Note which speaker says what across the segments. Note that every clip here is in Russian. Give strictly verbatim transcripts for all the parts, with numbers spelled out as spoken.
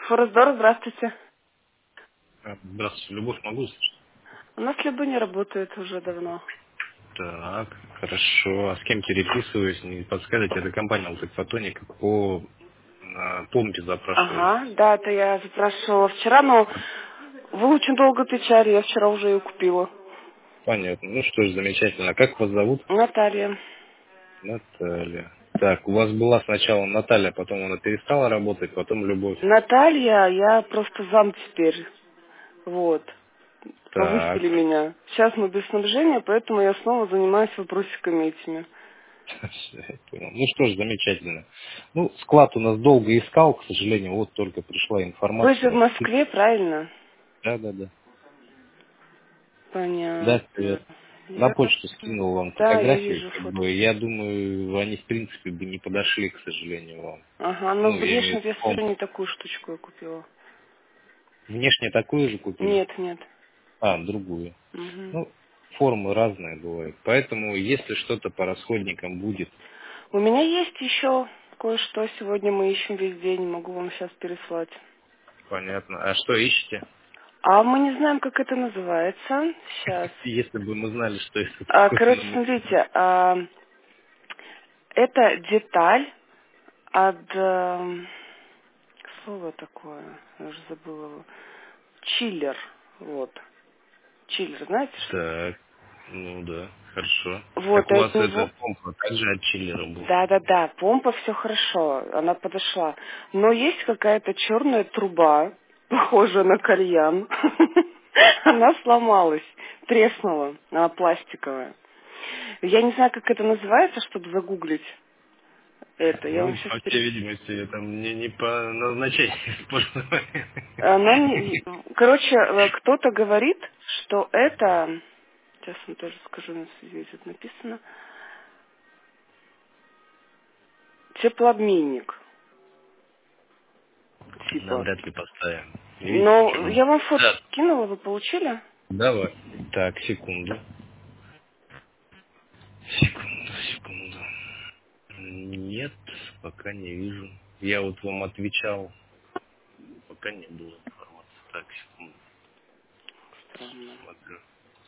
Speaker 1: Форестдор, здравствуйте.
Speaker 2: А, Здравствуйте, Любовь, могу услышать?
Speaker 1: У нас Любы не работает уже давно.
Speaker 2: Так, хорошо. А с кем переписываюсь? Не подскажете, это компания Алтекфотоника по а, помпе запрашивали.
Speaker 1: Ага, да, это я запрашивала вчера, но вы очень долго отвечали, я вчера уже ее купила.
Speaker 2: Понятно. Ну что ж, замечательно. Как вас зовут?
Speaker 1: Наталья.
Speaker 2: Наталья. Так, у вас была сначала Наталья, потом она перестала работать, потом Любовь.
Speaker 1: Наталья, я просто зам теперь. Вот.
Speaker 2: Так.
Speaker 1: Повысили меня. Сейчас мы без снабжения, поэтому я снова занимаюсь вопросиками этими.
Speaker 2: Я понял. Ну что ж, замечательно. Ну, склад у нас долго искал, к сожалению, вот только пришла
Speaker 1: Вы же в
Speaker 2: информация.
Speaker 1: Москве, правильно?
Speaker 2: Да, да, да. Да,
Speaker 1: Понятно.
Speaker 2: привет. На
Speaker 1: Я...
Speaker 2: почту скинул вам
Speaker 1: Да, я
Speaker 2: фотографии,
Speaker 1: вижу
Speaker 2: как
Speaker 1: фото.
Speaker 2: бы, я думаю, они, в принципе, бы не подошли, к сожалению, вам.
Speaker 1: Ага, но
Speaker 2: Ну, я имею
Speaker 1: внешне
Speaker 2: в виду,
Speaker 1: я
Speaker 2: комп.
Speaker 1: смотрю, не такую штучку я купила.
Speaker 2: Внешне такую же купили?
Speaker 1: Нет, нет.
Speaker 2: А, другую.
Speaker 1: Мгм.
Speaker 2: Ну, формы разные бывают. Поэтому, если что-то по расходникам будет,
Speaker 1: У меня есть еще кое-что. Сегодня мы ищем весь день. Могу вам сейчас переслать.
Speaker 2: понятно. А что ищете?
Speaker 1: А мы не знаем, как это называется. Сейчас.
Speaker 2: Если бы мы знали, что это
Speaker 1: А,
Speaker 2: такое,
Speaker 1: короче,
Speaker 2: но мы...
Speaker 1: смотрите. а, это деталь от... эм, слово такое. Я уже забыла его. Чиллер. Вот. Чиллер, знаете что?
Speaker 2: Так, ну да, хорошо.
Speaker 1: Вот,
Speaker 2: Так
Speaker 1: и
Speaker 2: у
Speaker 1: от
Speaker 2: вас это
Speaker 1: него...
Speaker 2: помпа также от чиллера была?
Speaker 1: Да-да-да, помпа, все хорошо, она подошла. Но есть какая-то черная труба, похожая на кальян. Она сломалась, треснула, она пластиковая. Я не знаю, как это называется, чтобы загуглить это. Я
Speaker 2: Ну,
Speaker 1: вам сейчас
Speaker 2: по всей
Speaker 1: перес...
Speaker 2: видимости, это мне не по назначению использовали.
Speaker 1: Она не... Короче, э, кто-то говорит, что это... Сейчас вам тоже скажу, на связи тут написано. Теплообменник, типа.
Speaker 2: Навряд ли поставим. Видите, в
Speaker 1: Но
Speaker 2: чем?
Speaker 1: я вам фото
Speaker 2: Да.
Speaker 1: скинула, вы получили?
Speaker 2: Давай. Так, секунду. Секунду, секунду. Нет, пока не вижу. Я вот вам отвечал, пока не было информации. Так, секунду.
Speaker 1: Странно.
Speaker 2: Смотрю.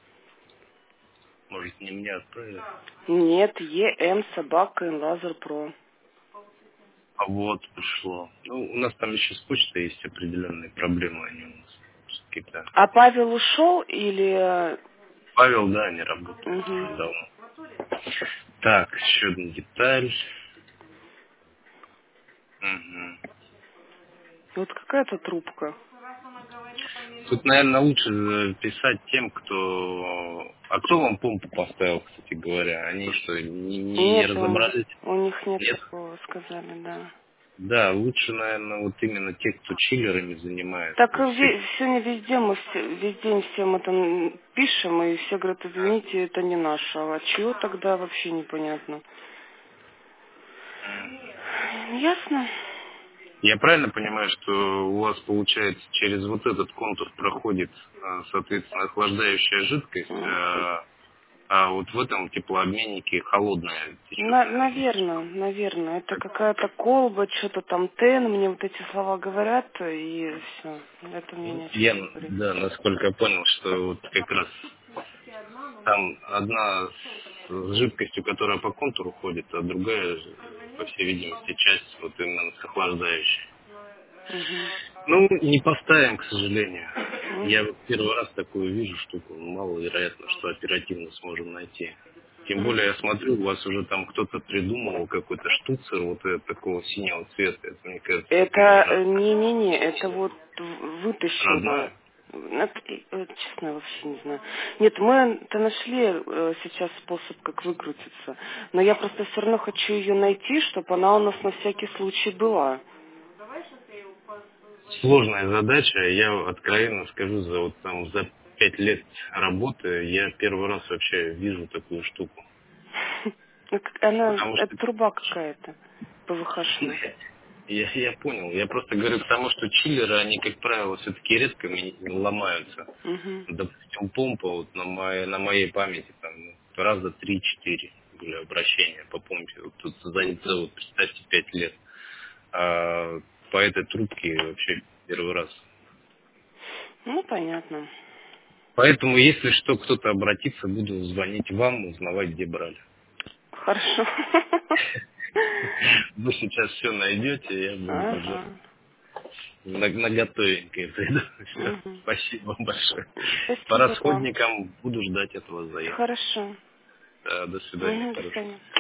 Speaker 2: Может, не мне отправили?
Speaker 1: Нет, ЕМ собака и Лазер Про.
Speaker 2: А вот пришло. Ну, у нас там еще с почтой есть определенные проблемы, они у нас какие-то.
Speaker 1: А Павел ушел или...
Speaker 2: Павел, да, не работает
Speaker 1: Угу.
Speaker 2: давно. Так, еще одна деталь. Мгм.
Speaker 1: Вот какая-то трубка.
Speaker 2: Тут, наверное, лучше э, писать тем, кто... А кто вам помпу поставил, кстати говоря? Они что, не, не
Speaker 1: Нету,
Speaker 2: разобрались?
Speaker 1: у них нет
Speaker 2: Нет?
Speaker 1: такого, сказали, да.
Speaker 2: Да, лучше, наверное, вот именно те, кто чиллерами занимается.
Speaker 1: Так
Speaker 2: То есть
Speaker 1: и
Speaker 2: всякие.
Speaker 1: ве- сегодня везде мы все, весь день всем это м, пишем, и все говорят, извините, это не наше. А чье тогда вообще непонятно. Ясно?
Speaker 2: Я правильно понимаю, что у вас, получается, через вот этот контур проходит, а, соответственно, охлаждающая жидкость, а а вот в этом теплообменнике холодная течет,
Speaker 1: На,
Speaker 2: наверное.
Speaker 1: наверное, наверное. Это какая-то колба, что-то там тен, мне вот эти слова говорят, и все. Это мне ни
Speaker 2: Ну,
Speaker 1: о
Speaker 2: я,
Speaker 1: чем не говорит.
Speaker 2: да, насколько понял, что вот как раз там одна с жидкостью, которая по контуру ходит, а другая, по всей видимости, часть вот именно с охлаждающей.
Speaker 1: Угу.
Speaker 2: Ну, не поставим, к сожалению.
Speaker 1: Ну,
Speaker 2: Я вот первый раз такую вижу штуку, маловероятно, что оперативно сможем найти. Тем более, я смотрю, у вас уже там кто-то придумывал какой-то штуцер вот э, такого синего цвета. Это, мне кажется,
Speaker 1: это,
Speaker 2: наверное,
Speaker 1: э, не-не-не, это вот в- вытащено.
Speaker 2: родное.
Speaker 1: Это, э, честно, я вообще не знаю. Нет, мы это нашли э, сейчас способ, как выкрутиться. Но я просто все равно хочу ее найти, чтобы она у нас на всякий случай была.
Speaker 2: Сложная задача. Я откровенно скажу, за вот там за пять лет работы я первый раз вообще вижу такую штуку.
Speaker 1: Ну, как- Она,
Speaker 2: Потому
Speaker 1: это
Speaker 2: что
Speaker 1: труба какая-то, ПВХшная.
Speaker 2: я, я понял. Я просто говорю к тому, что чиллеры, они, как правило, все-таки редко ми- ломаются.
Speaker 1: Угу.
Speaker 2: Допустим, помпа вот на моей, на моей памяти там ну, раза три-четыре были обращения по помпе. Вот тут за, за вот, представьте, пять лет. А по этой трубке вообще первый раз.
Speaker 1: Ну, понятно.
Speaker 2: Поэтому, если что, кто-то обратится, буду звонить вам, узнавать, где брали.
Speaker 1: Хорошо.
Speaker 2: Вы сейчас все найдете, я буду уже
Speaker 1: Ага.
Speaker 2: на, на готовенькое приду. Всё.
Speaker 1: Мгм.
Speaker 2: Спасибо вам большое. По
Speaker 1: Спасибо вам.
Speaker 2: расходникам буду ждать от вас заявки.
Speaker 1: Хорошо.
Speaker 2: Да, до свидания.
Speaker 1: Мгм, до
Speaker 2: Хорошего.
Speaker 1: свидания.